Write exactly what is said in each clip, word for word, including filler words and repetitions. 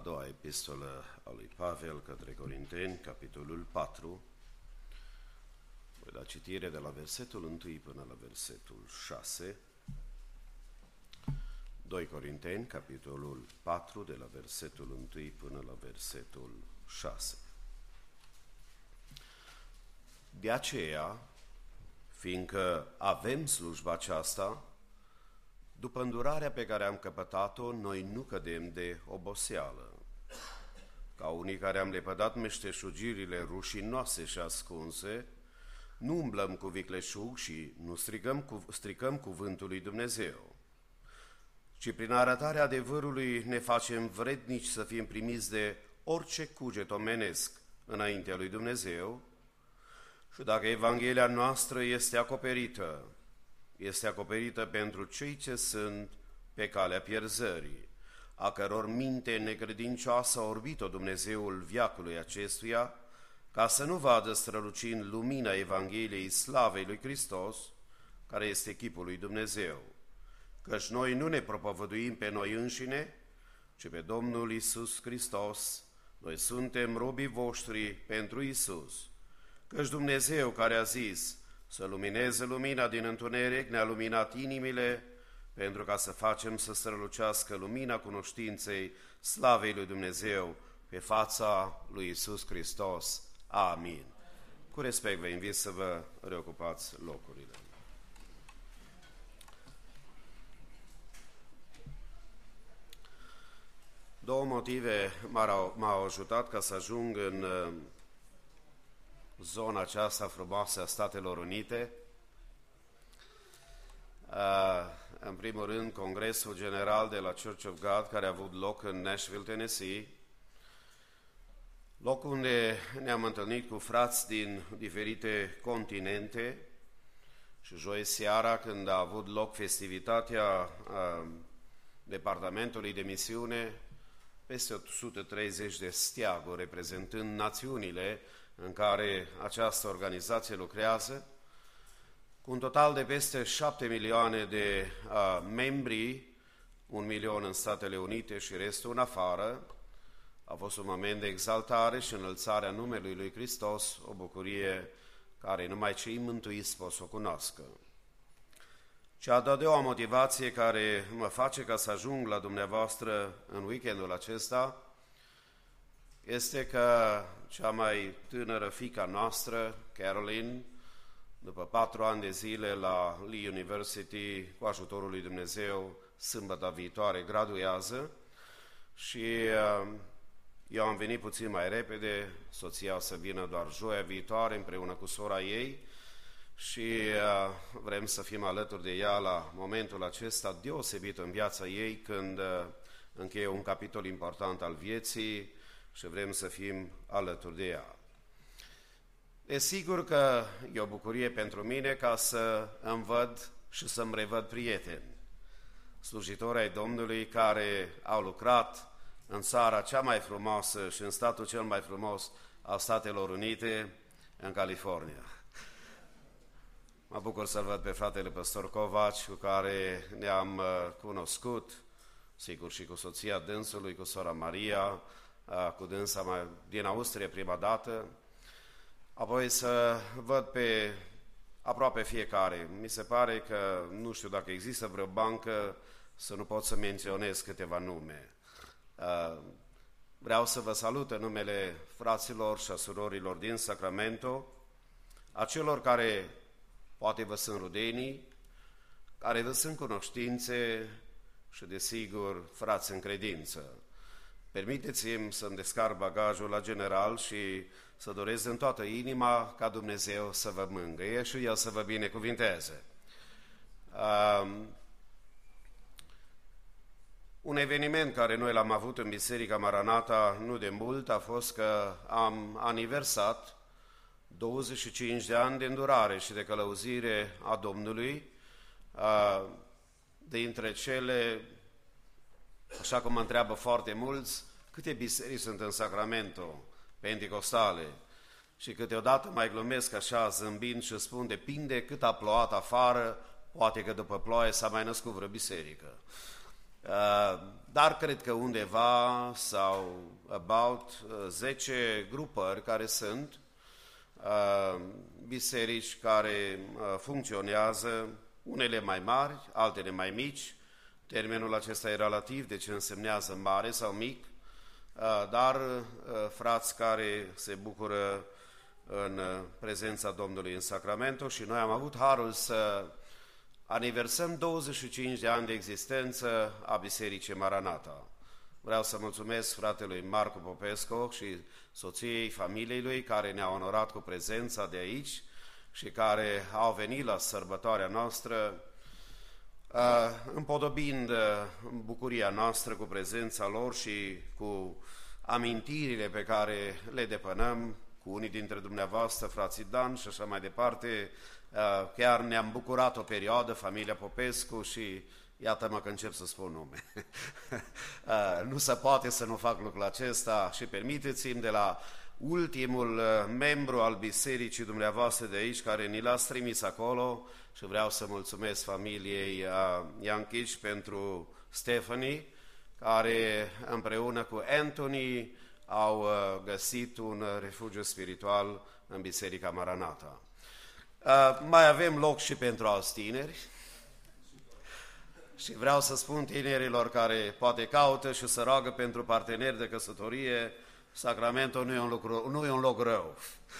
doua epistolă a lui Pavel către Corinteni, capitolul patru. Voi da citire de la versetul unu până la versetul șase. doi Corinteni, capitolul patru, de la versetul unu până la versetul șase. De aceea, fiindcă avem slujba aceasta, după îndurarea pe care am căpătat-o, noi nu cădem de oboseală. Ca unii care am lepădat meșteșugirile rușinoase și ascunse, nu umblăm cu vicleșug și nu stricăm, cu, stricăm cuvântul lui Dumnezeu, ci prin arătarea adevărului ne facem vrednici să fim primiți de orice cuget omenesc înaintea lui Dumnezeu. Și dacă Evanghelia noastră este acoperită, este acoperită pentru cei ce sunt pe calea pierzării, a căror minte necredincioasă a orbit-o Dumnezeul veacului acestuia, ca să nu vadă strălucind lumina Evangheliei slavei lui Hristos, care este chipul lui Dumnezeu. Căci noi nu ne propovăduim pe noi înșine, ci pe Domnul Iisus Hristos. Noi suntem robii voștri pentru Iisus. Căci Dumnezeu, care a zis să lumineze lumina din întuneric, ne-a luminat inimile pentru ca să facem să strălucească lumina cunoștinței slavei lui Dumnezeu pe fața lui Iisus Hristos. Amin. Cu respect vă invit să vă reocupați locurile. Două motive m-au ajutat ca să ajung în zona aceasta frumoasă a Statelor Unite. În primul rând, Congresul General de la Church of God, care a avut loc în Nashville, Tennessee, loc unde ne-am întâlnit cu frați din diferite continente și joi seara, când a avut loc festivitatea Departamentului de Misiune, peste o sută treizeci de steaguri reprezentând națiunile în care această organizație lucrează, cu un total de peste șapte milioane de uh, membri, un milion în Statele Unite și restul în afară. A fost un moment de exaltare și înălțare a numelui lui Hristos, o bucurie care numai cei mântuiți pot să o cunoască. Cea de-a doua motivație care mă face ca să ajung la dumneavoastră în weekendul acesta este că cea mai tânără fiica noastră, Caroline, după patru ani de zile la Lee University, cu ajutorul lui Dumnezeu, sâmbătă viitoare, graduează și eu am venit puțin mai repede, soția o să vină doar joia viitoare împreună cu sora ei și vrem să fim alături de ea la momentul acesta deosebit în viața ei, când încheie un capitol important al vieții și vrem să fim alături de ea. E sigur că e o bucurie pentru mine ca să îmi văd și să-mi revăd prieteni, slujitori ai Domnului care au lucrat în țara cea mai frumoasă și în statul cel mai frumos al Statelor Unite, în California. Mă bucur să-l văd pe fratele păstor Covaci, cu care ne-am cunoscut, sigur și cu soția dânsului, cu sora Maria, cu dânsa mai, din Austria prima dată, apoi să văd pe aproape fiecare. Mi se pare că nu știu dacă există vreo bancă să nu pot să menționez câteva nume. Vreau să vă salut în numele fraților și a surorilor din Sacramento, a celor care poate vă sunt rudenii, care vă sunt cunoștințe și, desigur, frați în credință. Permiteți-mi să-mi descarc bagajul la general și să doresc în toată inima ca Dumnezeu să vă mângâie și El să vă binecuvinteze. Um, un eveniment care noi l-am avut în Biserica Maranata nu de mult a fost că am aniversat douăzeci și cinci de ani de îndurare și de călăuzire a Domnului, uh, dintre cele, așa cum mă întreabă foarte mulți, câte biserici sunt în Sacramento, penticostale, și câteodată mai glumesc așa zâmbind și spun, depinde cât a plouat afară, poate că după ploaie s-a mai născut vreo biserică. dar cred că undeva sau about zece grupări care sunt, biserici care funcționează, unele mai mari, altele mai mici. Termenul acesta e relativ, deci însemnează mare sau mic, dar frați care se bucură în prezența Domnului în Sacramento și noi am avut harul să aniversăm douăzeci și cinci de ani de existență a Bisericii Maranata. Vreau să mulțumesc fratelui Marcu Popescu și soției, familiei lui, care ne-au onorat cu prezența de aici și care au venit la sărbătoarea noastră, împodobind bucuria noastră cu prezența lor și cu amintirile pe care le depănăm cu unii dintre dumneavoastră, frații Dan și așa mai departe. Chiar ne-am bucurat o perioadă, familia Popescu, și iată-mă că încep să spun nume. Nu se poate să nu fac lucrul acesta și permiteți-mi de la ultimul membru al bisericii dumneavoastră de aici, care ni l-ați trimis acolo, și vreau să mulțumesc familiei Ianchici pentru Stephanie, care împreună cu Anthony au găsit un refugiu spiritual în Biserica Maranata. Mai avem loc și pentru alți tineri și vreau să spun tinerilor care poate caută și să roagă pentru parteneri de căsătorie, Sacramento nu e un loc, nu e un loc rău.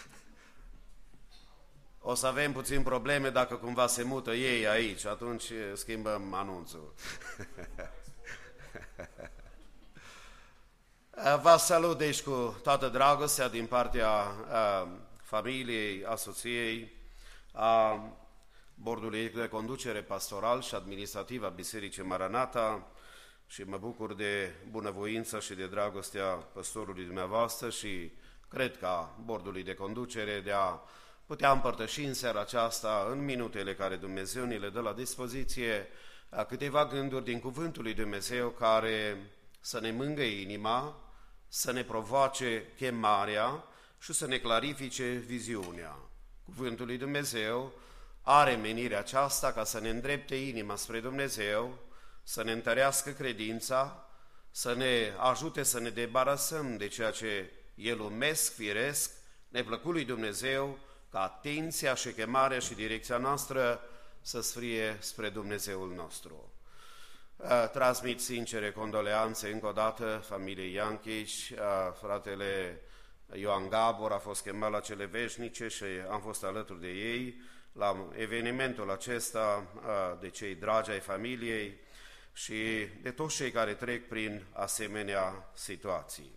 O să avem puțin probleme dacă cumva se mută ei aici, atunci schimbăm anunțul. Vă salut deci cu toată dragostea din partea a familiei, asociei, a bordului de conducere pastoral și administrativ a Bisericii Maranata și mă bucur de bunăvoința și de dragostea păstorului dumneavoastră și cred că a bordului de conducere de a putea împărtăși în seara aceasta, în minutele care Dumnezeu ni le dă la dispoziție, câteva gânduri din Cuvântul lui Dumnezeu care să ne mângâie inima, să ne provoace chemarea și să ne clarifice viziunea. Cuvântul lui Dumnezeu are menirea aceasta ca să ne îndrepte inima spre Dumnezeu, să ne întărească credința, să ne ajute să ne debarasăm de ceea ce e lumesc, firesc, neplăcut lui Dumnezeu, ca atenția și chemarea și direcția noastră să sfrie spre Dumnezeul nostru. Transmit sincere condoleanțe încă o dată familiei Ianchici, fratele Ioan Gabor a fost chemat la cele veșnice și am fost alături de ei la evenimentul acesta de cei dragi ai familiei și de toți cei care trec prin asemenea situații.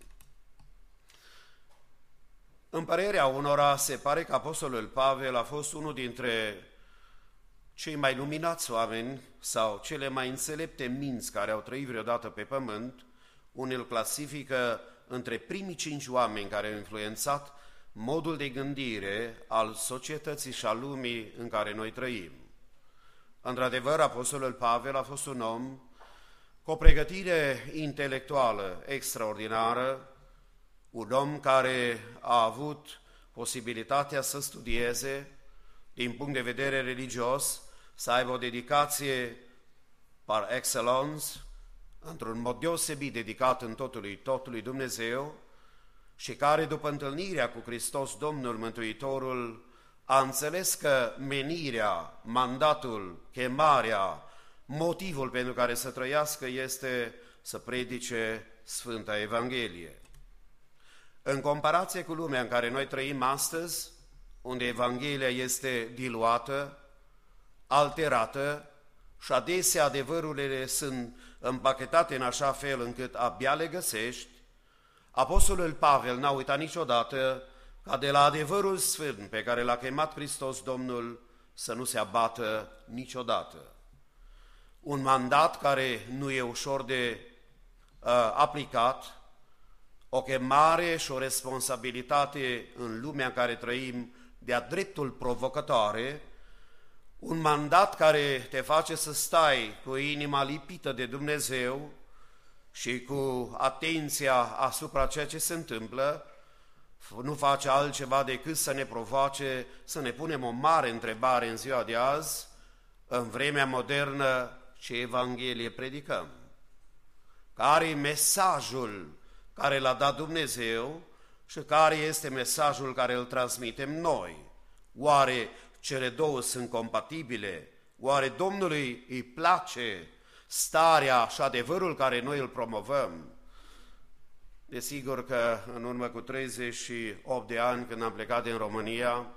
În părerea unora, se pare că Apostolul Pavel a fost unul dintre cei mai luminați oameni sau cele mai înțelepte minți care au trăit vreodată pe pământ. Unii îl clasifică între primii cinci oameni care au influențat modul de gândire al societății și al lumii în care noi trăim. Într-adevăr, Apostolul Pavel a fost un om cu o pregătire intelectuală extraordinară, un om care a avut posibilitatea să studieze din punct de vedere religios, să aibă o dedicație par excellence, într-un mod deosebit dedicat în totul lui, totul lui Dumnezeu și care, după întâlnirea cu Hristos, Domnul Mântuitorul, a înțeles că menirea, mandatul, chemarea, motivul pentru care să trăiască este să predice Sfânta Evanghelie. În comparație cu lumea în care noi trăim astăzi, unde Evanghelia este diluată, alterată și adesea adevărurile sunt împachetate în așa fel încât abia le găsești, Apostolul Pavel n-a uitat niciodată ca de la adevărul sfânt pe care l-a chemat Hristos Domnul să nu se abată niciodată. Un mandat care nu e ușor de uh, aplicat, o chemare și o responsabilitate în lumea în care trăim de-a dreptul provocătoare, un mandat care te face să stai cu inima lipită de Dumnezeu și cu atenția asupra ceea ce se întâmplă, nu face altceva decât să ne provoace, să ne punem o mare întrebare în ziua de azi, în vremea modernă, ce Evanghelie predicăm. care e mesajul care l-a dat Dumnezeu și care este mesajul care îl transmitem noi. Oare cele două sunt compatibile? Oare Domnului îi place starea și adevărul care noi îl promovăm? Desigur că în urmă cu treizeci și opt de ani, când am plecat din România,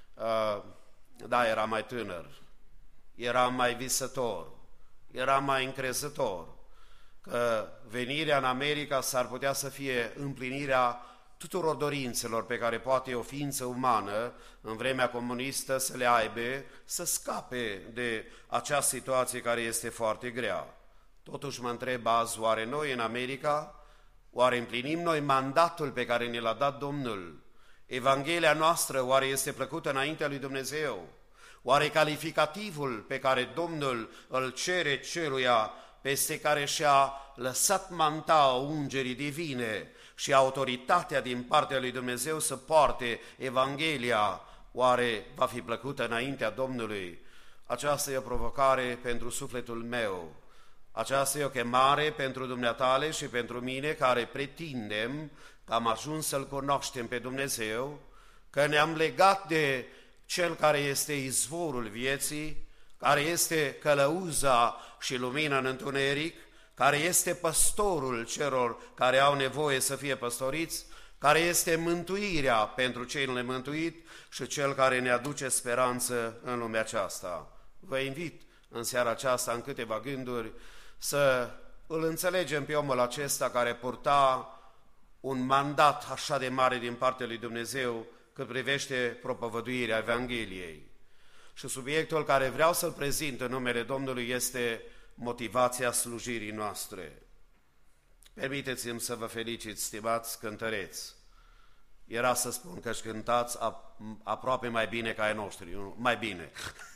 da, eram mai tânăr, eram mai visător, eram mai încrezător că venirea în America s-ar putea să fie împlinirea tuturor dorințelor pe care poate o ființă umană în vremea comunistă să le aibă, să scape de acea situație care este foarte grea. Totuși mă întreb azi, oare noi în America, oare împlinim noi mandatul pe care ne l-a dat Domnul? Evanghelia noastră oare este plăcută înaintea lui Dumnezeu? Oare calificativul pe care Domnul îl cere celuia peste care și-a lăsat manta ungerii divine și autoritatea din partea lui Dumnezeu să poarte Evanghelia, oare va fi plăcută înaintea Domnului? Aceasta e o provocare pentru sufletul meu. Aceasta e o chemare pentru dumneatale și pentru mine, care pretindem că am ajuns să-L cunoaștem pe Dumnezeu, că ne-am legat de Cel care este izvorul vieții, care este călăuza și lumina în întuneric, care este păstorul celor care au nevoie să fie păstoriți, care este mântuirea pentru cei nemântuit și Cel care ne aduce speranță în lumea aceasta. Vă invit în seara aceasta, în câteva gânduri, să îl înțelegem pe omul acesta care purta un mandat așa de mare din partea lui Dumnezeu cât privește propovăduirea Evangheliei. Și subiectul care vreau să-l prezint în numele Domnului este motivația slujirii noastre. Permiteți-mi să vă felicit, stimați cântăreți. Era să spun că își cântați aproape mai bine ca ai noștri, nu? Mai bine.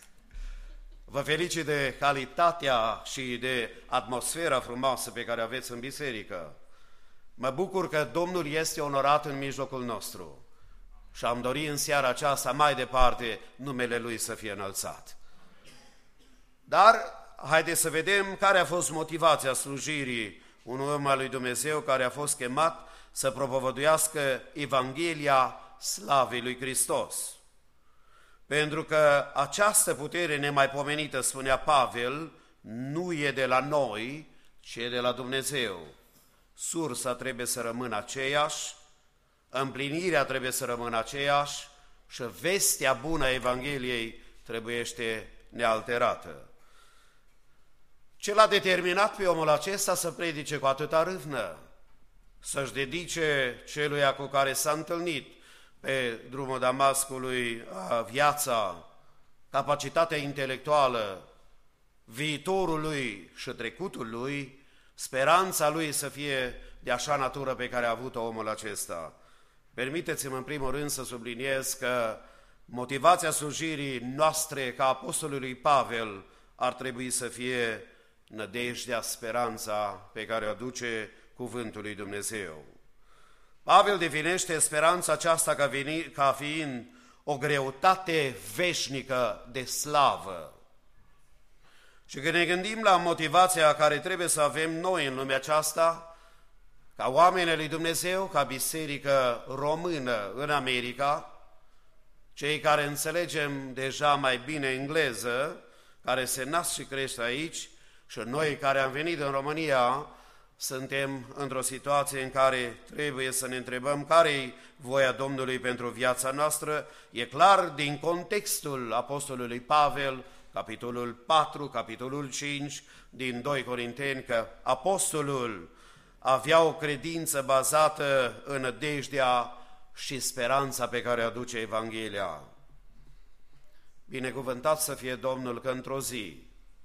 Vă felicit de calitatea și de atmosfera frumoasă pe care aveți în biserică. Mă bucur că Domnul este onorat în mijlocul nostru și am dorit în seara aceasta mai departe numele Lui să fie înălțat. Dar haideți să vedem care a fost motivația slujirii unui om al lui Dumnezeu care a fost chemat să propovăduiască Evanghelia slavei lui Hristos. Pentru că această putere nemaipomenită, spunea Pavel, nu e de la noi, ci e de la Dumnezeu. Sursa trebuie să rămână aceeași, împlinirea trebuie să rămână aceeași și vestea bună a Evangheliei trebuiește nealterată. Ce l-a determinat pe omul acesta să predice cu atâta râvnă, să-și dedice celuia cu care s-a întâlnit pe drumul Damascului viața, capacitatea intelectuală, viitorul lui și trecutul lui, speranța lui să fie de așa natură pe care a avut-o omul acesta? Permiteți-mi în primul rând să subliniez că motivația slujirii noastre ca apostolului Pavel ar trebui să fie nădejdea, speranța pe care o aduce cuvântul lui Dumnezeu. Pavel definește speranța aceasta ca, veni, ca fiind o greutate veșnică de slavă. Și când ne gândim la motivația care trebuie să avem noi în lumea aceasta, ca oameni lui Dumnezeu, ca biserică română în America, cei care înțelegem deja mai bine engleză, care se nasc și crește aici, și noi care am venit în România, suntem într-o situație în care trebuie să ne întrebăm care-i voia Domnului pentru viața noastră. E clar din contextul apostolului Pavel, capitolul patru, capitolul cinci, din doi Corinteni, că apostolul avea o credință bazată în nădejdea și speranța pe care aduce Evanghelia. Binecuvântat să fie Domnul că într-o zi,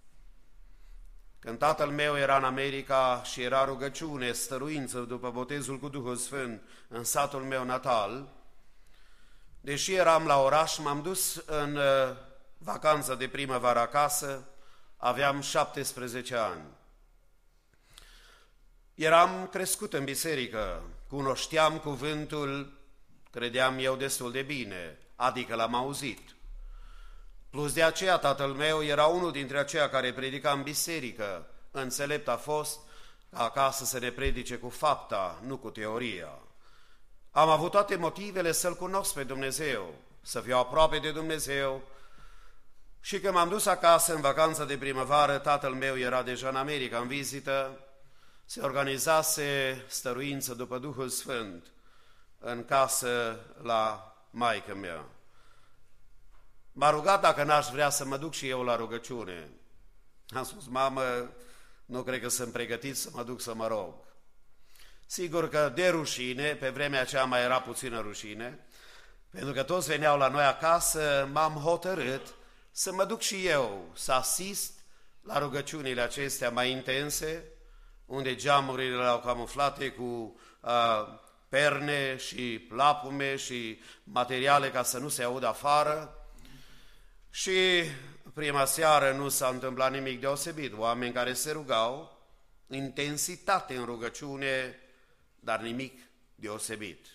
când tatăl meu era în America și era rugăciune, stăruință după botezul cu Duhul Sfânt în satul meu natal, deși eram la oraș, m-am dus în vacanță de primăvară acasă, aveam șaptesprezece ani. Eram crescut în biserică, cunoșteam cuvântul, credeam eu destul de bine, adică l-am auzit. Plus de aceea, tatăl meu era unul dintre aceia care predica în biserică. Înțelept a fost ca acasă să ne predice cu fapta, nu cu teoria. Am avut toate motivele să-L cunosc pe Dumnezeu, să fiu aproape de Dumnezeu. Și când m-am dus acasă în vacanță de primăvară, tatăl meu era deja în America în vizită, se organizase stăruință după Duhul Sfânt în casă la maică mea. M-a rugat dacă n-aș vrea să mă duc și eu la rugăciune. Am spus, mamă, nu cred că sunt pregătit să mă duc să mă rog. Sigur că de rușine, pe vremea aceea mai era puțină rușine, pentru că toți veneau la noi acasă, m-am hotărât să mă duc și eu să asist la rugăciunile acestea mai intense, unde geamurile erau camuflate cu uh, perne și plapume și materiale ca să nu se audă afară. Și prima seară nu s-a întâmplat nimic deosebit, oameni care se rugau, intensitate în rugăciune, dar nimic deosebit.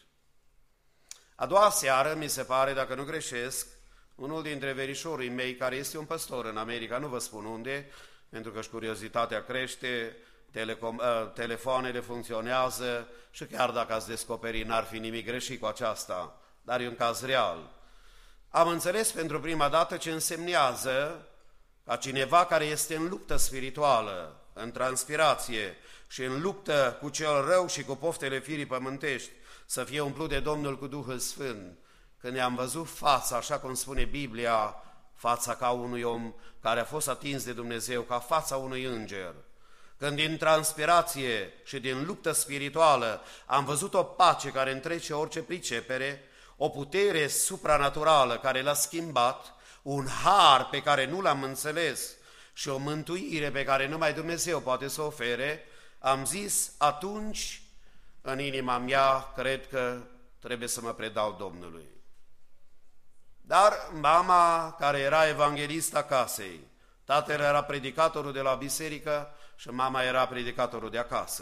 A doua seară, mi se pare, dacă nu greșesc, unul dintre verișorii mei, care este un păstor în America, nu vă spun unde, pentru că și curiozitatea crește, telecom, telefoanele funcționează și chiar dacă ați descoperi, n-ar fi nimic greșit cu aceasta, dar e un caz real. Am înțeles pentru prima dată ce însemnează ca cineva care este în luptă spirituală, în transpirație și în luptă cu cel rău și cu poftele firii pământești, să fie umplut de Domnul cu Duhul Sfânt. Când ne-am văzut fața, așa cum spune Biblia, fața ca unui om care a fost atins de Dumnezeu, ca fața unui înger. Când din transpirație și din luptă spirituală am văzut o pace care întrece orice pricepere, o putere supranaturală care l-a schimbat, un har pe care nu l-am înțeles și o mântuire pe care numai Dumnezeu poate să ofere, am zis atunci în inima mea, cred că trebuie să mă predau Domnului. Dar mama, care era evanghelista casei, tatăl era predicatorul de la biserică și mama era predicatorul de acasă.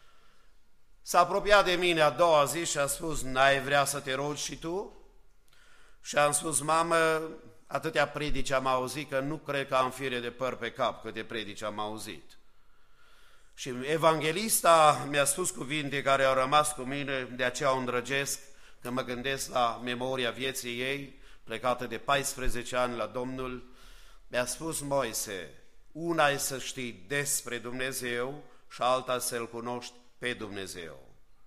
S-a apropiat de mine a doua zi și a spus, n-ai vrea să te rogi și tu? Și am spus, mamă, atâtea predici am auzit că nu cred că am fire de păr pe cap câte predici am auzit. Și evanghelista mi-a spus cuvinte care au rămas cu mine, de aceea o îndrăgesc când mă gândesc la memoria vieții ei, plecată de paisprezece ani la Domnul. Mi-a spus, Moise, una e să știi despre Dumnezeu și alta să-L cunoști pe Dumnezeu.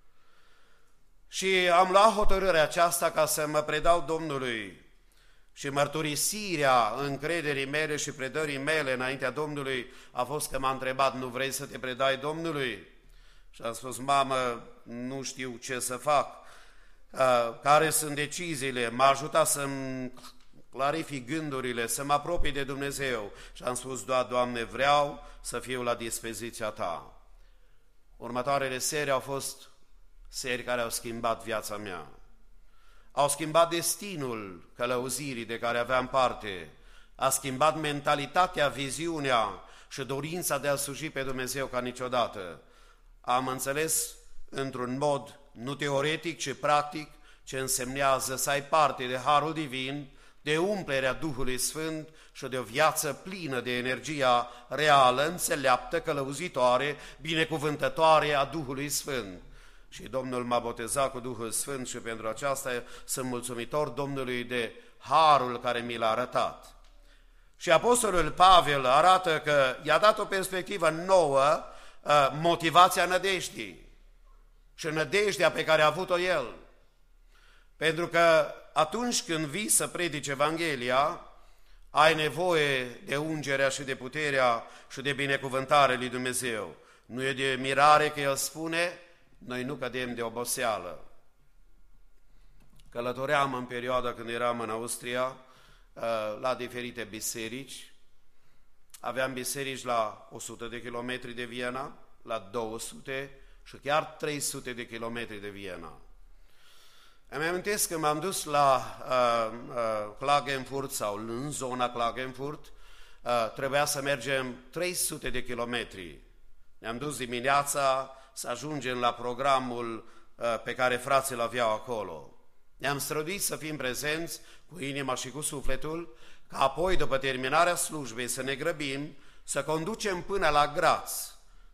Și am luat hotărârea aceasta ca să mă predau Domnului și mărturisirea încrederii mele și predării mele înaintea Domnului a fost că m-a întrebat, nu vrei să te predai Domnului? Și am spus, mamă, nu știu ce să fac, care sunt deciziile, m-a ajutat să-mi clarific gândurile, să mă apropii de Dumnezeu. Și am spus, da, Doamne, vreau să fiu la dispoziția Ta. Următoarele seri au fost seri care au schimbat viața mea. Au schimbat destinul călăuzirii de care aveam parte, a schimbat mentalitatea, viziunea și dorința de a sluji pe Dumnezeu ca niciodată. Am înțeles într-un mod nu teoretic, ci practic, ce însemnează să ai parte de Harul Divin, de umplerea Duhului Sfânt și de o viață plină de energia reală, înțeleaptă, călăuzitoare, binecuvântătoare a Duhului Sfânt. Și Domnul m-a botezat cu Duhul Sfânt și pentru aceasta sunt mulțumitor Domnului de harul care mi l-a arătat. Și Apostolul Pavel arată că i-a dat o perspectivă nouă, motivația nădejdii și nădejdea pe care a avut-o el. Pentru că atunci când vii să predici Evanghelia, ai nevoie de ungerea și de puterea și de binecuvântarea lui Dumnezeu. Nu e de mirare că el spune, noi nu cădem de oboseală. Călătoream în perioada când eram în Austria la diferite biserici. Aveam biserici la o sută de kilometri de Viena, la două sute și chiar trei sute de kilometri de Viena. Îmi amintesc că m-am dus la uh, uh, Klagenfurt sau în zona Klagenfurt, uh, trebuia să mergem trei sute de kilometri. Ne-am dus dimineața să ajungem la programul uh, pe care frații îl aveau acolo. Ne-am străduit să fim prezenți cu inima și cu sufletul, ca apoi, după terminarea slujbei, să ne grăbim, să conducem până la Graz,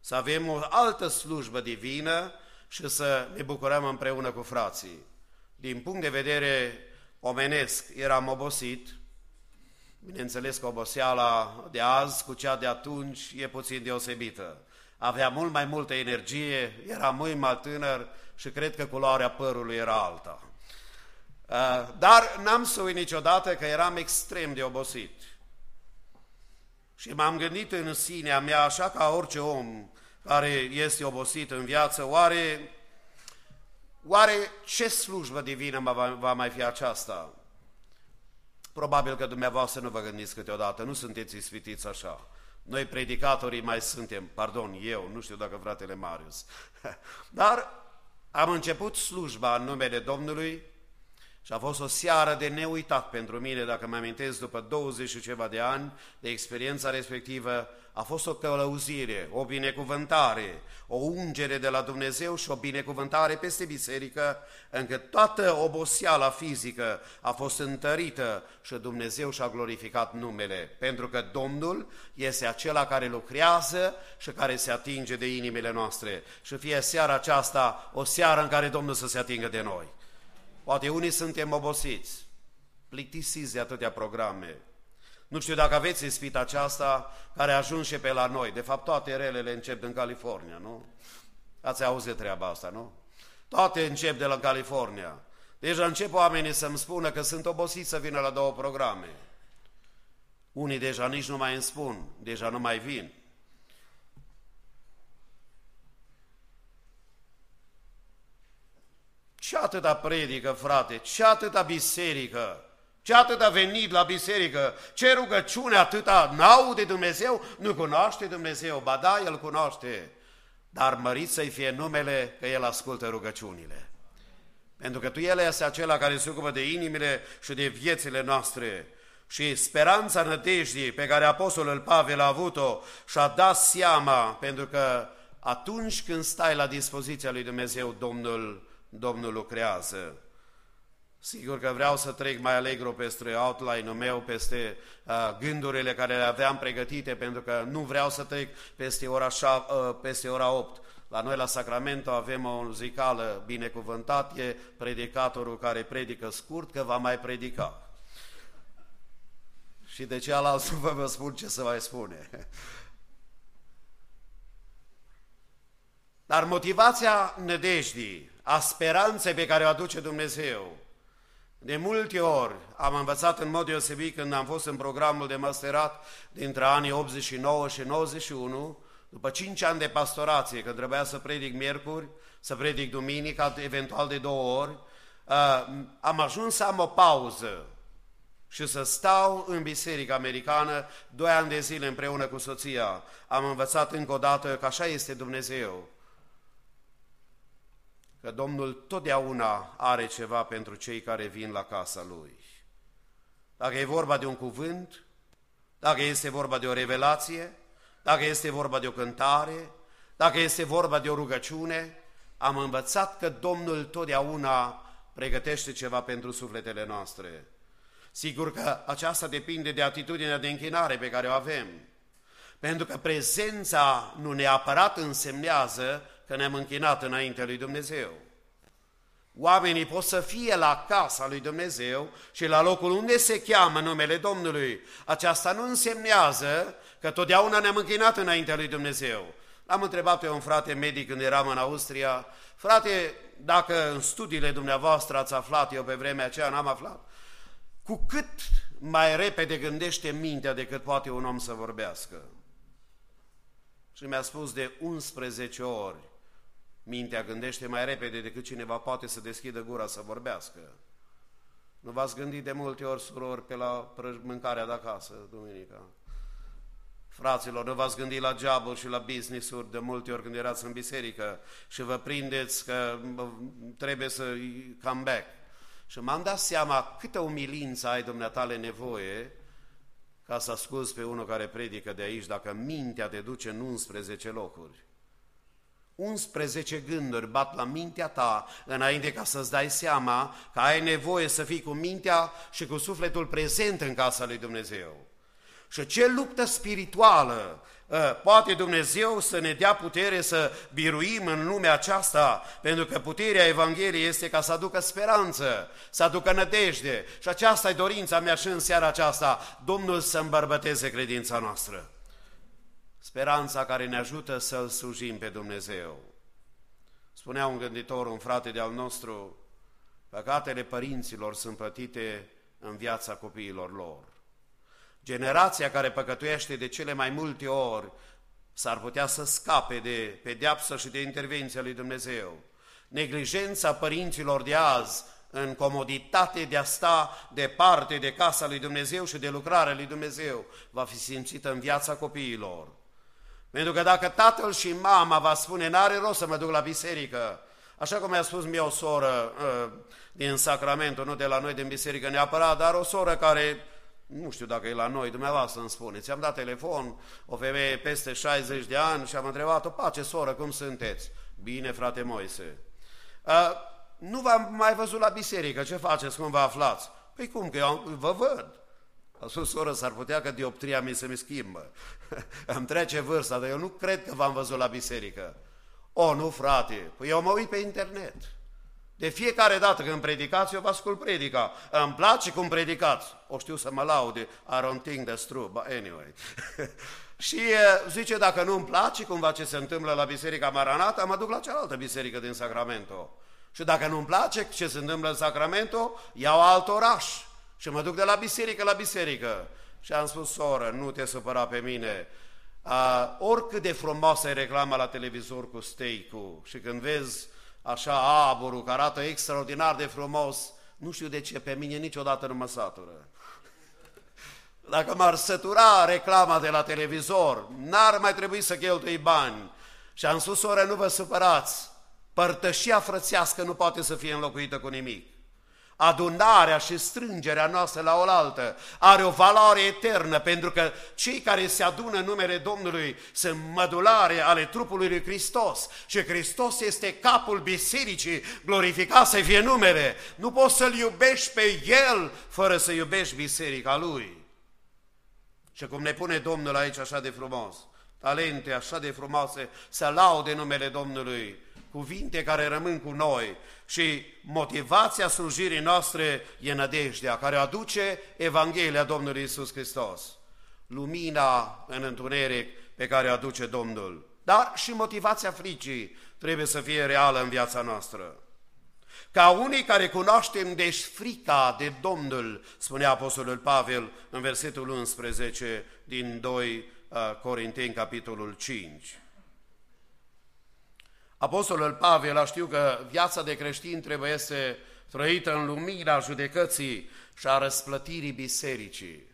să avem o altă slujbă divină și să ne bucurăm împreună cu frații. Din punct de vedere omenesc, eram obosit. Bineînțeles că oboseala de azi cu cea de atunci e puțin deosebită. Avea mult mai multă energie, era mult mai tânăr și cred că culoarea părului era alta. Dar n-am să uit niciodată că eram extrem de obosit. Și m-am gândit în sinea mea, așa ca orice om care este obosit în viață, oare, oare ce slujbă divină va, va mai fi aceasta? Probabil că dumneavoastră nu vă gândiți câteodată, nu sunteți ispitiți așa. Noi predicatorii mai suntem, pardon, eu, nu știu dacă fratele Marius. Dar am început slujba în numele Domnului și a fost o seară de neuitat pentru mine, dacă mă amintesc, după douăzeci și ceva de ani de experiența respectivă, a fost o călăuzire, o binecuvântare, o ungere de la Dumnezeu și o binecuvântare peste biserică, încât toată oboseala fizică a fost întărită și Dumnezeu și-a glorificat numele, pentru că Domnul este acela care lucrează și care se atinge de inimile noastre. Și fie seara aceasta o seară în care Domnul să se atingă de noi. Poate unii suntem obosiți, plictisiți de atâtea programe. Nu știu dacă aveți ispita aceasta care a ajuns și pe la noi. De fapt, toate relele încep în California, nu? Ați auzit treaba asta, nu? Toate încep de la California. Deja încep oamenii să-mi spună că sunt obosiți să vină la două programe. Unii deja nici nu mai îmi spun, deja nu mai vin. Ce atâta predică, frate, ce atâta biserică, ce atâta venit la biserică, ce rugăciune atâta, n-aude Dumnezeu, nu cunoaște Dumnezeu, ba da, El cunoaște, dar mărit să-i fie numele că El ascultă rugăciunile. Pentru că Tu El este acela care se ocupă de inimile și de viețile noastre. Și speranța nădejdii pe care Apostolul Pavel a avut-o și-a dat seama, pentru că atunci când stai la dispoziția lui Dumnezeu, Domnul Domnul lucrează. Sigur că vreau să trec mai alegru peste outline-ul meu, peste uh, gândurile care le aveam pregătite, pentru că nu vreau să trec peste ora, uh, peste ora opt. La noi la Sacramento avem o zicală binecuvântat, e predicatorul care predică scurt, că va mai predica. Și de cealaltă vă, vă spun ce să mai spune. Dar motivația nădejdii, a speranței pe care o aduce Dumnezeu, de multe ori am învățat în mod deosebit când am fost în programul de masterat dintre anii optzeci și nouă și nouăzeci și unu, după cinci ani de pastorație, când trebuia să predic miercuri, să predic duminica, eventual de două ori, am ajuns să am o pauză și să stau în biserica americană doi ani de zile împreună cu soția. Am învățat încă o dată că așa este Dumnezeu, că Domnul totdeauna are ceva pentru cei care vin la casa Lui. Dacă e vorba de un cuvânt, dacă este vorba de o revelație, dacă este vorba de o cântare, dacă este vorba de o rugăciune, am învățat că Domnul totdeauna pregătește ceva pentru sufletele noastre. Sigur că aceasta depinde de atitudinea de închinare pe care o avem, pentru că prezența nu neapărat însemnează că ne-am închinat înaintea lui Dumnezeu. Oamenii pot să fie la casa lui Dumnezeu și la locul unde se cheamă numele Domnului. Aceasta nu însemnează că totdeauna ne-am închinat înaintea lui Dumnezeu. L-am întrebat pe un frate medic când eram în Austria: frate, dacă în studiile dumneavoastră ați aflat, eu pe vremea aceea n-am aflat, cu cât mai repede gândește mintea decât poate un om să vorbească? Și mi-a spus de unsprezece ori, mintea gândește mai repede decât cineva poate să deschidă gura să vorbească. Nu v-ați gândit de multe ori, surori, pe la mâncarea de acasă, duminica? Fraților, nu v-ați gândit la job-uri și la business-uri de multe ori când erați în biserică și vă prindeți că trebuie să come back. Și m-am dat seama câtă umilință ai dumneatale nevoie ca să asculți pe unul care predică de aici, dacă mintea te duce în unsprezece locuri. unsprezece gânduri bat la mintea ta înainte ca să-ți dai seama că ai nevoie să fii cu mintea și cu sufletul prezent în casa lui Dumnezeu. Și ce luptă spirituală poate Dumnezeu să ne dea putere să biruim în lumea aceasta, pentru că puterea Evangheliei este ca să aducă speranță, să aducă nădejde. Și aceasta e dorința mea și în seara aceasta, Domnul să îmbărbăteze credința noastră. Speranța care ne ajută să-L slujim pe Dumnezeu. Spunea un gânditor, un frate de-al nostru, păcatele părinților sunt plătite în viața copiilor lor. Generația care păcătuiește de cele mai multe ori s-ar putea să scape de pedeapsă și de intervenția lui Dumnezeu. Neglijența părinților de azi în comoditate de a sta departe de casa lui Dumnezeu și de lucrarea lui Dumnezeu va fi simțită în viața copiilor. Pentru că dacă tatăl și mama va spune, n-are rost să mă duc la biserică, așa cum mi-a spus mie o soră uh, din Sacramento, nu de la noi din biserică neapărat, dar o soră care, nu știu dacă e la noi, dumneavoastră îmi spuneți, am dat telefon, o femeie peste șaizeci de ani și am întrebat-o, pace soră, cum sunteți? Bine, frate Moise. Uh, nu v-am mai văzut la biserică, ce faceți, cum vă aflați? Păi cum, că eu vă văd. A spus, soră, s-ar putea că dioptria mi se mi schimbă. Îmi trece vârsta, dar eu nu cred că v-am văzut la biserică. O, nu, frate, păi eu mă uit pe internet. De fiecare dată când predicați, eu vă ascult predica. Îmi place cum predicați. O știu să mă laude, I don't think that's true, but anyway. Și zice, dacă nu îmi place cumva ce se întâmplă la Biserica Maranata, mă duc la cealaltă biserică din Sacramento. Și dacă nu îmi place ce se întâmplă în Sacramento, iau alt oraș și mă duc de la biserică la biserică. Și am spus, soră, nu te supăra pe mine. Uh, oricât de frumoasă e reclama la televizor cu steak-ul și când vezi așa aburul, care arată extraordinar de frumos, nu știu de ce, pe mine niciodată nu mă satură. Dacă m-ar sătura reclama de la televizor, n-ar mai trebui să cheltui bani. Și am spus, soră, nu vă supărați, părtășia frățească nu poate să fie înlocuită cu nimic. Adunarea și strângerea noastră la oaltă are o valoare eternă, pentru că cei care se adună în numele Domnului sunt mădulare ale trupului lui Hristos și Hristos este capul bisericii, glorificat să fie numele. Nu poți să-L iubești pe El fără să iubești biserica Lui. Și cum ne pune Domnul aici așa de frumos, talente așa de frumoase, să laude numele Domnului, cuvinte care rămân cu noi și motivația slujirii noastre e nădejdea care aduce Evanghelia Domnului Iisus Hristos, lumina în întuneric pe care o aduce Domnul. Dar și motivația fricii trebuie să fie reală în viața noastră. Ca unii care cunoaștem deci frica de Domnul, spunea Apostolul Pavel în versetul unsprezece din doi Corinteni, capitolul cinci. Apostolul Pavel a știut că viața de creștin trebuie să trăită în lumina judecății și a răsplătirii bisericii.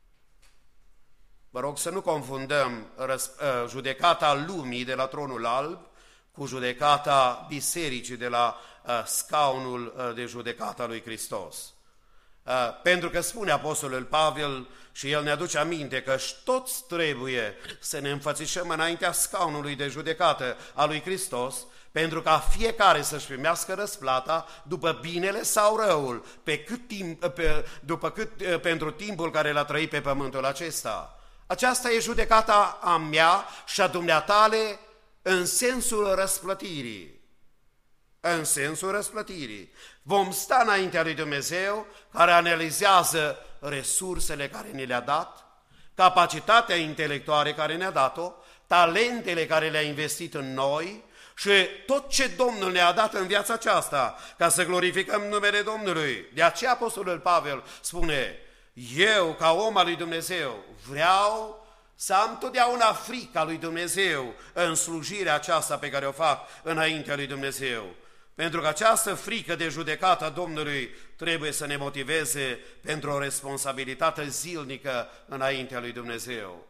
Vă rog să nu confundăm judecata lumii de la tronul alb cu judecata bisericii de la scaunul de judecată a lui Hristos. Pentru că spune Apostolul Pavel și el ne aduce aminte că toți trebuie să ne înfățișăm înaintea scaunului de judecată a lui Hristos, pentru ca fiecare să-și primească răsplata după binele sau răul, pe cât timp, pe, după cât, pentru timpul care l-a trăit pe pământul acesta. Aceasta e judecata a mea și a dumneatale în sensul răsplătirii. În sensul răsplătirii. Vom sta înaintea lui Dumnezeu, care analizează resursele care ne le-a dat, capacitatea intelectuală care ne-a dat-o, talentele care le-a investit în noi și tot ce Domnul ne-a dat în viața aceasta, ca să glorificăm numele Domnului. De aceea Apostolul Pavel spune, eu, ca om al lui Dumnezeu, vreau să am totdeauna frica lui Dumnezeu în slujirea aceasta pe care o fac înaintea lui Dumnezeu. Pentru că această frică de judecată a Domnului trebuie să ne motiveze pentru o responsabilitate zilnică înaintea lui Dumnezeu.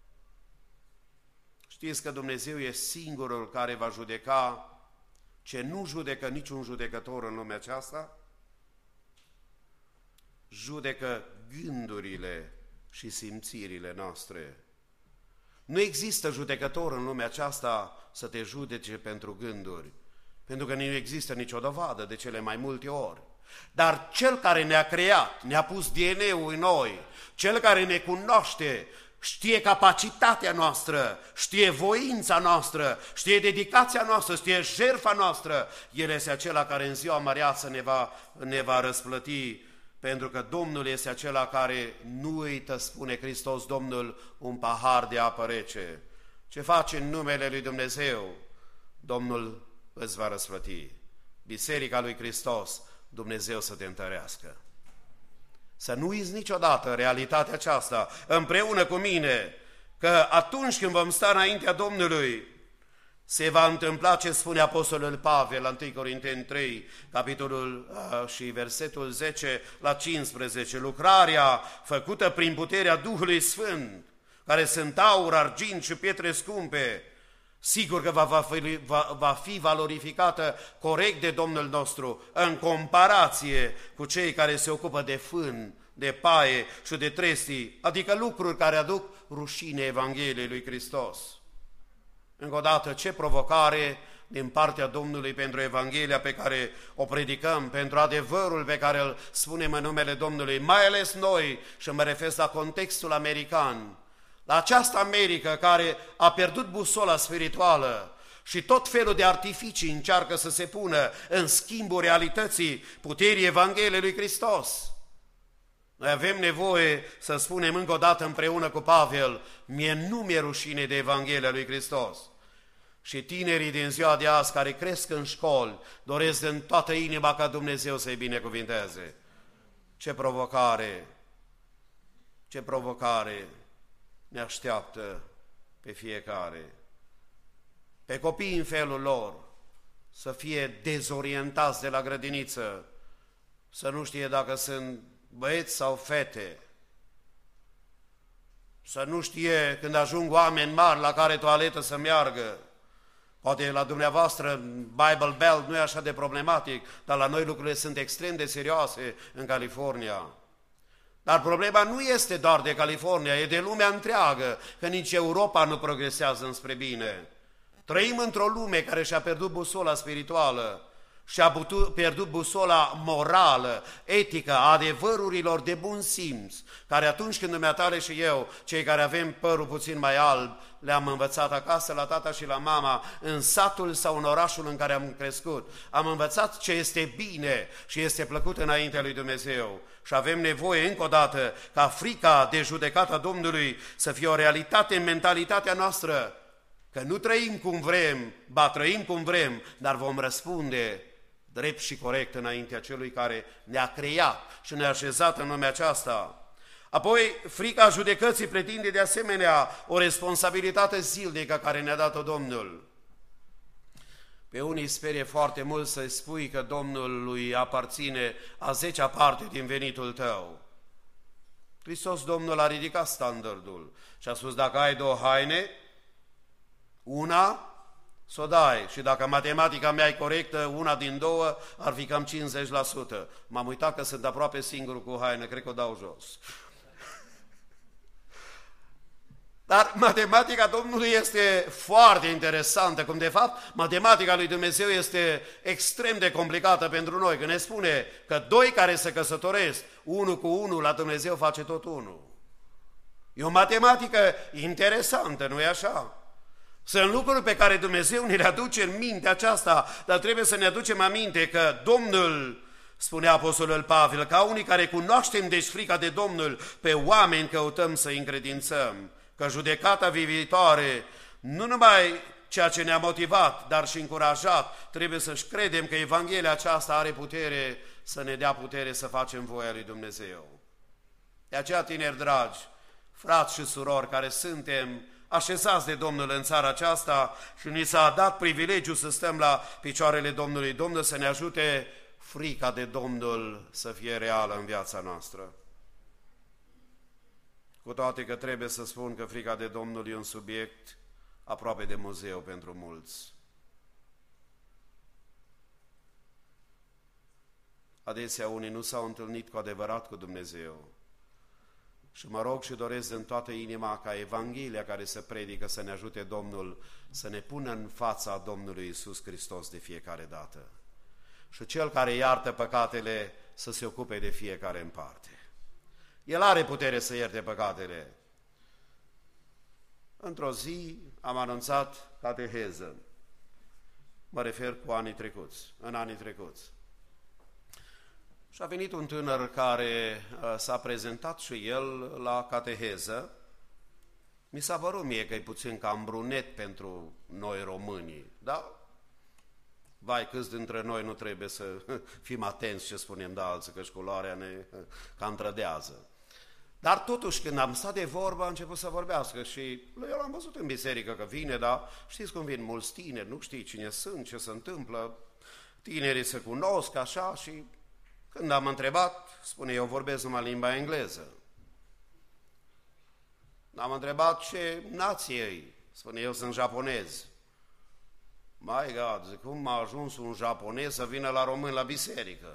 Știți că Dumnezeu e singurul care va judeca ce nu judecă niciun judecător în lumea aceasta? Judecă gândurile și simțirile noastre. Nu există judecător în lumea aceasta să te judece pentru gânduri, pentru că nu există nicio dovadă de cele mai multe ori. Dar Cel care ne-a creat, ne-a pus D N A-ul în noi, Cel care ne cunoaște, știe capacitatea noastră, știe voința noastră, știe dedicația noastră, știe jertfa noastră. El este acela care în ziua măreață ne va, ne va răsplăti, pentru că Domnul este acela care nu uită, spune Hristos Domnul, un pahar de apă rece. Ce face în numele lui Dumnezeu, Domnul îți va răsplăti. Biserica lui Hristos, Dumnezeu să te întărească. Să nu uiți niciodată realitatea aceasta împreună cu mine, că atunci când vom sta înaintea Domnului, se va întâmpla ce spune Apostolul Pavel la întâi Corinteni trei, capitolul uh, și versetul zece la cincisprezece, lucrarea făcută prin puterea Duhului Sfânt, care sunt aur, argint și pietre scumpe, sigur că va, va, fi, va, va fi valorificată corect de Domnul nostru în comparație cu cei care se ocupă de fân, de paie și de trestii, adică lucruri care aduc rușine Evangheliei lui Hristos. Încă o dată, ce provocare din partea Domnului pentru Evanghelia pe care o predicăm, pentru adevărul pe care îl spunem în numele Domnului, mai ales noi, și mă refer la contextul american, la această Americă care a pierdut busola spirituală și tot felul de artificii încearcă să se pună în schimbul realității puterii Evangheliei lui Hristos. Noi avem nevoie să spunem încă o dată împreună cu Pavel, mie nu mi-e rușine de Evanghelia lui Hristos. Și tinerii din ziua de azi care cresc în școli doresc din toată inima ca Dumnezeu să-i binecuvinteze. Ce provocare, ce provocare ne așteaptă pe fiecare. Pe copii în felul lor să fie dezorientați de la grădiniță, să nu știe dacă sunt băieți sau fete, să nu știe când ajung oameni mari la care toaletă să meargă. Poate la dumneavoastră Bible Belt nu e așa de problematic, dar la noi lucrurile sunt extrem de serioase în California. Dar problema nu este doar de California, e de lumea întreagă, că nici Europa nu progresează înspre bine. Trăim într-o lume care și-a pierdut busola spirituală, și-a pierdut busola morală, etică, a adevărurilor de bun simț, care atunci când dumneatale și eu, cei care avem părul puțin mai alb, le-am învățat acasă la tata și la mama, în satul sau în orașul în care am crescut. Am învățat ce este bine și este plăcut înaintea lui Dumnezeu. Și avem nevoie încă o dată ca frica de judecata Domnului să fie o realitate în mentalitatea noastră, că nu trăim cum vrem, ba trăim cum vrem, dar vom răspunde drept și corect înaintea celui care ne-a creat și ne-a așezat în lumea aceasta. Apoi, frica judecății pretinde de asemenea o responsabilitate zilnică care ne-a dat-o Domnul. Pe unii sperie foarte mult să-i spui că Domnului aparține a zecea parte din venitul tău. Hristos Domnul a ridicat standardul și a spus, dacă ai două haine, una să o dai, și dacă matematica mea e corectă, una din două ar fi cam cincizeci la sută. M-am uitat că sunt aproape singur cu haină, cred că o dau jos. Dar matematica Domnului este foarte interesantă, cum de fapt matematica lui Dumnezeu este extrem de complicată pentru noi, că ne spune că doi care se căsătoresc, unul cu unul, la Dumnezeu face tot unul. E o matematică interesantă, nu-i așa? Sunt lucruri pe care Dumnezeu ne le aduce în mintea aceasta, dar trebuie să ne aducem aminte că Domnul, spunea Apostolul Pavel, ca unii care cunoaștem deci frica de Domnul, pe oameni căutăm să îi încredințăm, că judecata viitoare, nu numai ceea ce ne-a motivat, dar și încurajat, trebuie să-și credem că Evanghelia aceasta are putere să ne dea putere să facem voia lui Dumnezeu. De aceea, tineri dragi, frați și surori care suntem așezați de Domnul în țara aceasta și ni s-a dat privilegiul să stăm la picioarele Domnului, Domnul să ne ajute frica de Domnul să fie reală în viața noastră. Cu toate că trebuie să spun că frica de Domnul e un subiect aproape de muzeu pentru mulți. Adesea unii nu s-au întâlnit cu adevărat cu Dumnezeu. Și mă rog și doresc în toată inima ca Evanghelia care se predică să ne ajute Domnul să ne pună în fața Domnului Iisus Hristos de fiecare dată. și cel care iartă păcatele să se ocupe de fiecare în parte. El are putere să ierte păcatele. Într-o zi am anunțat cateheză. Mă refer cu anii trecuți, în anii trecuți. Și a venit un tânăr care s-a prezentat și el la cateheză. Mi s-a părut mie că e puțin cam brunet pentru noi românii, da? Vai, câți dintre noi nu trebuie să fim atenți ce spunem de alții, că-și culoarea ne cam trădează. Dar totuși, când am stat de vorbă, a început să vorbească și eu l-am văzut în biserică că vine, dar știți cum vin mulți tineri, nu știi cine sunt, ce se întâmplă, tinerii se cunosc așa și când am întrebat, spune, eu vorbesc numai limba engleză. Am întrebat ce nație e, spune, eu sunt japonez. My God, zic, cum a ajuns un japonez să vină la român la biserică?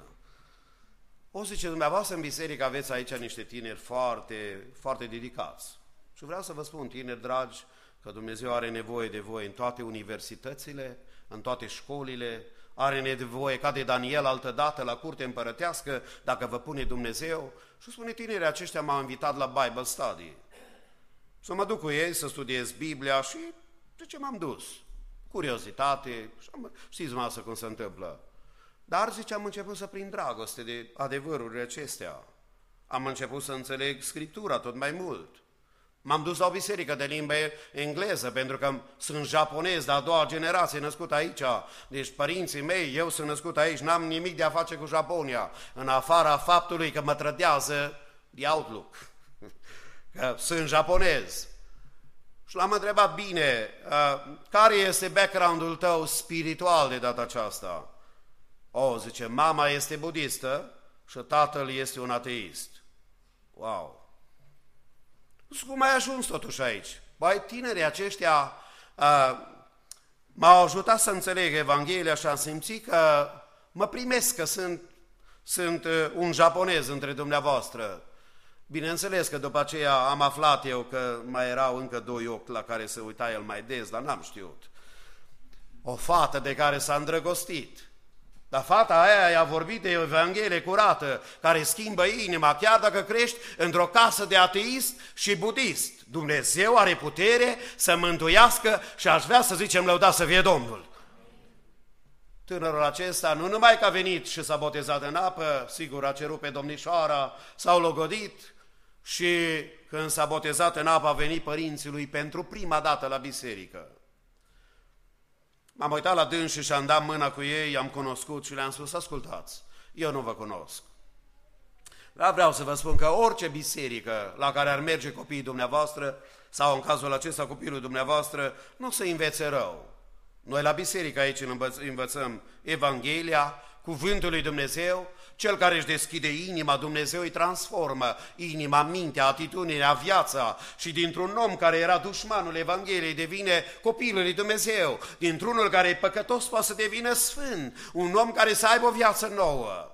O, zice, dumneavoastră în biserică aveți aici niște tineri foarte, foarte dedicați. Și vreau să vă spun, tineri dragi, că Dumnezeu are nevoie de voi în toate universitățile, în toate școlile, are nevoie ca de Daniel altădată la curte împărătească, dacă vă pune Dumnezeu. Și spune, tinerii aceștia m-au invitat la Bible Study. Să mă duc cu ei să studiez Biblia și de ce m-am dus? Curiozitate, știți masă cum se întâmplă. Dar, zice, am început să prind dragoste de adevărurile acestea. Am început să înțeleg Scriptura tot mai mult. M-am dus la o biserică de limbă engleză, pentru că sunt japonez de a doua generație, născut aici. Deci părinții mei, eu sunt născut aici, n-am nimic de a face cu Japonia, în afara faptului că mă trădează the outlook, că sunt japonez. Și l-am întrebat, bine, care este background-ul tău spiritual de data aceasta? O, zice, mama este budistă și tatăl este un ateist. Wow! Și cum ai ajuns totuși aici? Băi, tinerii aceștia uh, m-au ajutat să înțeleg Evanghelia și am simțit că mă primesc, că sunt, sunt uh, un japonez între dumneavoastră. Bineînțeles că după aceea am aflat eu că mai erau încă doi ochi la care se uita el mai des, dar n-am știut. O fată de care s-a îndrăgostit. Dar fata aia i-a vorbit de Evanghelie curată, care schimbă inima, chiar dacă crești într-o casă de ateist și budist. Dumnezeu are putere să mântuiască și aș vrea să zicem lăudat să fie Domnul. Tânărul acesta nu numai că a venit și s-a botezat în apă, sigur a cerut pe domnișoara, s-au logodit și când s-a botezat în apă a venit părinții lui pentru prima dată la biserică. M-am uitat la dânsii și am dat mâna cu ei, i-am cunoscut și le-am spus, ascultați, eu nu vă cunosc. Dar vreau să vă spun că orice biserică la care ar merge copiii dumneavoastră, sau în cazul acesta copilul dumneavoastră, nu se învețe rău. Noi la biserică aici învățăm Evanghelia, Cuvântul lui Dumnezeu, cel care își deschide inima, Dumnezeu îi transformă inima, mintea, atitudinea, viața și dintr-un om care era dușmanul Evangheliei devine copilul lui Dumnezeu, dintr-unul care e păcătos poate să devină sfânt, un om care să aibă o viață nouă.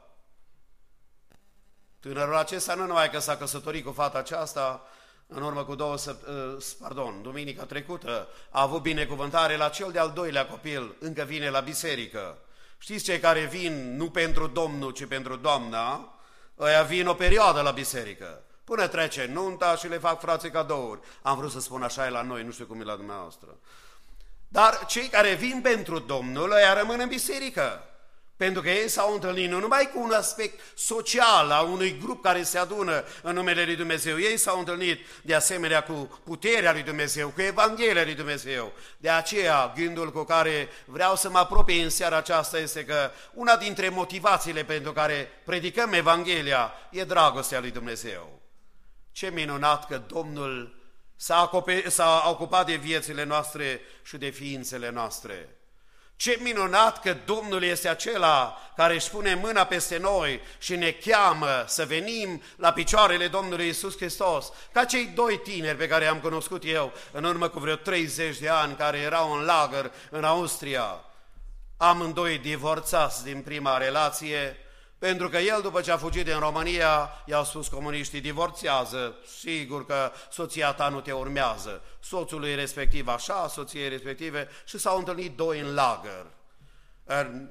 Tânărul acesta nu numai că s-a căsătorit cu fata aceasta, în urmă cu două săptămâni, pardon, duminica trecută, a avut binecuvântare la cel de-al doilea copil, încă vine la biserică. Știți, cei care vin nu pentru Domnul, ci pentru Doamna, ăia vin o perioadă la biserică, până trece nunta și le fac frații cadouri. Am vrut să spun așa e la noi, nu știu cum e la dumneavoastră. Dar cei care vin pentru Domnul, ăia rămân în biserică. Pentru că ei s-au întâlnit nu numai cu un aspect social a unui grup care se adună în numele lui Dumnezeu, ei s-au întâlnit de asemenea cu puterea lui Dumnezeu, cu Evanghelia lui Dumnezeu. De aceea, gândul cu care vreau să mă apropii în seara aceasta este că una dintre motivațiile pentru care predicăm Evanghelia e dragostea lui Dumnezeu. Ce minunat că Domnul s-a, s-a ocupat de viețile noastre și de ființele noastre. Ce minunat că Domnul este acela care își pune mâna peste noi și ne cheamă să venim la picioarele Domnului Iisus Hristos, ca cei doi tineri pe care i-am cunoscut eu în urmă cu vreo treizeci de ani, care erau în lagăr în Austria. Amândoi divorțați din prima relație, pentru că el, după ce a fugit din România, i-au spus comuniștii, divorțează, sigur că soția ta nu te urmează. Soțului respectiv așa, soției respective, și s-au întâlnit doi în lagăr.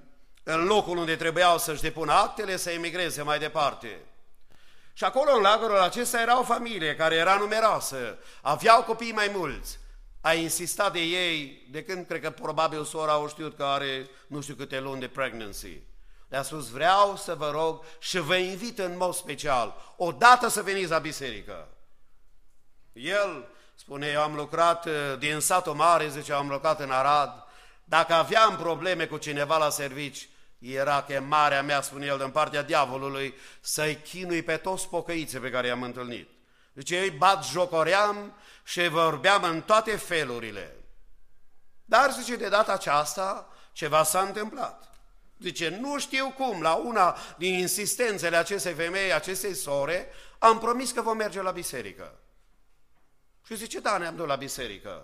în locul unde trebuiau să-și depună actele, să emigreze mai departe. Și acolo, în lagărul acesta, era o familie care era numeroasă, aveau copii mai mulți. A insistat de ei, de când cred că probabil sora au știut că are nu știu câte luni de pregnancy. Le-a spus, vreau să vă rog și vă invit în mod special, odată să veniți la biserică. El spune, eu am lucrat din satul mare, zice, am lucrat în Arad, dacă aveam probleme cu cineva la servici, era chemarea mea, spune el, din partea diavolului, să-i chinui pe toți pocăiții pe care i-am întâlnit. Deci eu îi bat jocoream și vorbeam în toate felurile. Dar, zice, de data aceasta, ceva s-a întâmplat. Zice, nu știu cum, la una din insistențele acestei femei, acestei sore, am promis că vom merge la biserică. Și zice, da, ne-am dus la biserică.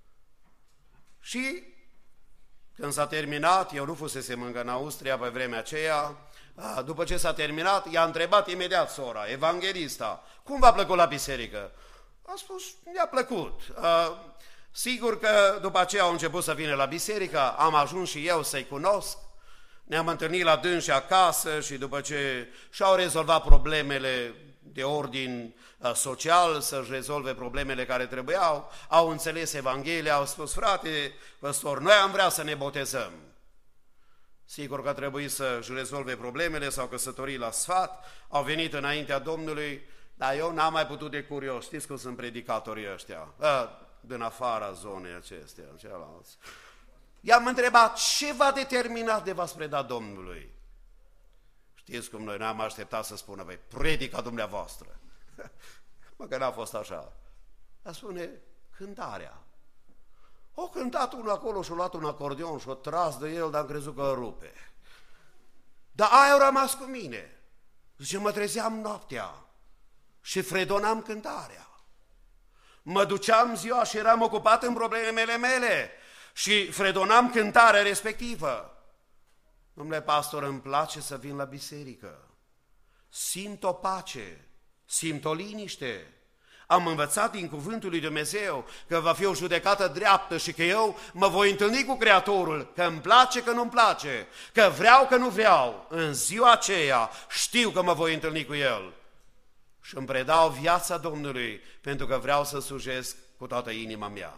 Și când s-a terminat, eu nu fusesem încă în Austria pe vremea aceea, după ce s-a terminat, i-a întrebat imediat sora, evanghelista, cum v-a plăcut la biserică? A spus, mi-a plăcut. Sigur că după aceea au început să vină la biserică, am ajuns și eu să-i cunosc, ne-am întâlnit la dânsi acasă și după ce și-au rezolvat problemele de ordin social, să-și rezolve problemele care trebuiau, au înțeles Evanghelia, au spus, frate, păstor, noi am vrea să ne botezăm. Sigur că trebuie să-și rezolve problemele, s-au căsătorit la sfat, au venit înaintea Domnului, dar eu n-am mai putut de curios, știți cum sunt predicatorii ăștia, a, din afara zonei acestea, cealalți. I-am întrebat, ce v-a determinat de v-ați predat Domnului? Știți cum noi n-am așteptat să spună, băi, predica dumneavoastră. Mă, că n-a fost așa. Dar spune, cântarea. O cântat unul acolo și-a luat un acordeon și-a tras de el, dar am crezut că îl rupe. Dar aia a rămas cu mine. Zice, mă trezeam noaptea și fredonam cântarea. Mă duceam ziua și eram ocupat în problemele mele și fredonam cântarea respectivă. Domnule pastor, îmi place să vin la biserică. Simt o pace, simt o liniște. Am învățat din cuvântul lui Dumnezeu că va fi o judecată dreaptă și că eu mă voi întâlni cu Creatorul, că îmi place, că nu-mi place, că vreau, că nu vreau. În ziua aceea știu că mă voi întâlni cu El și îmi predau viața Domnului pentru că vreau să slujesc cu toată inima mea.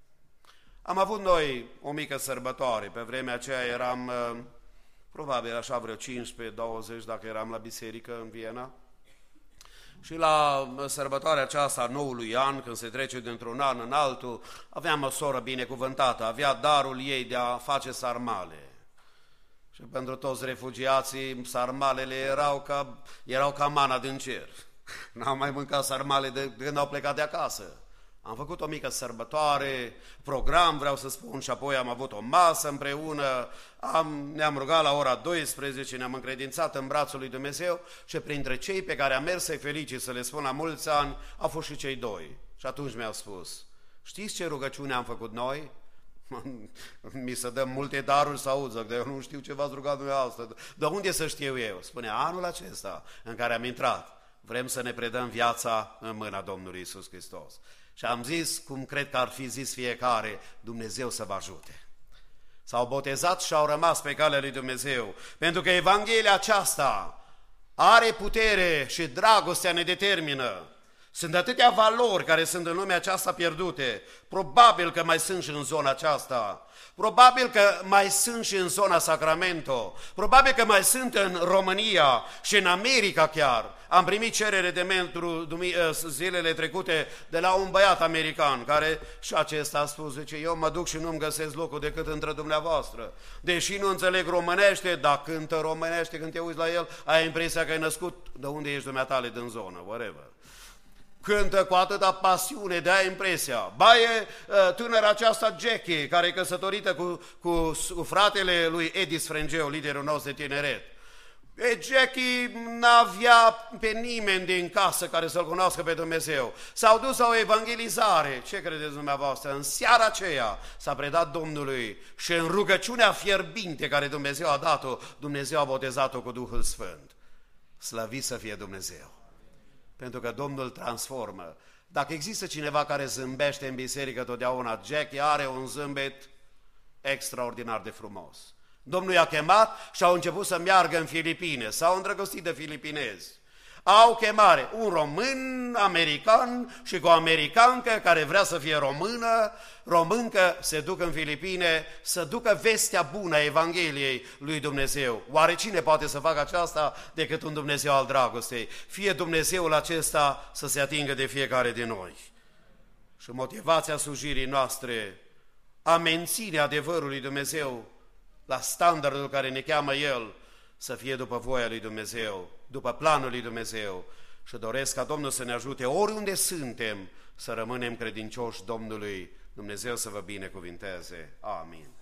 Am avut noi o mică sărbătoare, pe vremea aceea eram probabil așa vreo cincisprezece douăzeci dacă eram la biserică în Viena. Și la sărbătoarea aceasta a noului an, când se trece dintr-un an în altul, aveam o soră binecuvântată, avea darul ei de a face sarmale. Și pentru toți refugiații, sarmalele erau ca, erau ca mana din cer. N-au mai mâncat sarmale de când au plecat de acasă. Am făcut o mică sărbătoare, program, vreau să spun, și apoi am avut o masă împreună, am, ne-am rugat la ora douăsprezece, ne-am încredințat în brațul lui Dumnezeu și printre cei pe care am mers să-i felicit, să le spun la mulți ani, au fost și cei doi. Și atunci mi-au spus, știți ce rugăciune am făcut noi? Mi se dă multe daruri să aud, dar eu nu știu ce v-ați rugat dumneavoastră. De unde să știu eu? Spune, anul acesta în care am intrat, vrem să ne predăm viața în mâna Domnului Iisus Hristos. Și am zis, cum cred că ar fi zis fiecare, Dumnezeu să vă ajute. S-au botezat și au rămas pe calea lui Dumnezeu, pentru că Evanghelia aceasta are putere și dragostea ne determină. Sunt atâtea valori care sunt în lumea aceasta pierdute, probabil că mai sunt și în zona aceasta, probabil că mai sunt și în zona Sacramento, probabil că mai sunt în România și în America chiar. Am primit cerere de mentru zilele trecute de la un băiat american care și acesta a spus, zice, eu mă duc și nu-mi găsesc locul decât între dumneavoastră. Deși nu înțeleg românește, dar cântă românește, când te uiți la el, ai impresia că ai născut de unde ești dumneatale din zonă, whatever. Cântă cu atâta pasiune, de-aia impresia. Ba e tânăra aceasta Jackie, care e căsătorită cu, cu, cu fratele lui Edis Frengeu, liderul nostru de tineret. E, Jackie n-avea pe nimeni din casă care să-L cunoască pe Dumnezeu. S-au dus la o evangelizare. Ce credeți dumneavoastră? În seara aceea s-a predat Domnului și în rugăciunea fierbinte care Dumnezeu a dat-o, Dumnezeu a botezat-o cu Duhul Sfânt. Slăvit să fie Dumnezeu! Pentru că Domnul transformă. Dacă există cineva care zâmbește în biserică totdeauna, Jackie are un zâmbet extraordinar de frumos. Domnul i-a chemat și au început să meargă în Filipine, s-au îndrăgostit de filipinezi. Au chemare, un român, american și cu o americancă care vrea să fie română, româncă, se duc în Filipine să ducă vestea bună a Evangheliei lui Dumnezeu. Oare cine poate să facă aceasta decât un Dumnezeu al dragostei? Fie Dumnezeul acesta să se atingă de fiecare din noi. Și motivația slujirii noastre, a menține adevărul lui Dumnezeu la standardul care ne cheamă El, să fie după voia lui Dumnezeu, după planul lui Dumnezeu. Și doresc ca Domnul să ne ajute oriunde suntem să rămânem credincioși Domnului. Dumnezeu să vă binecuvinteze. Amin.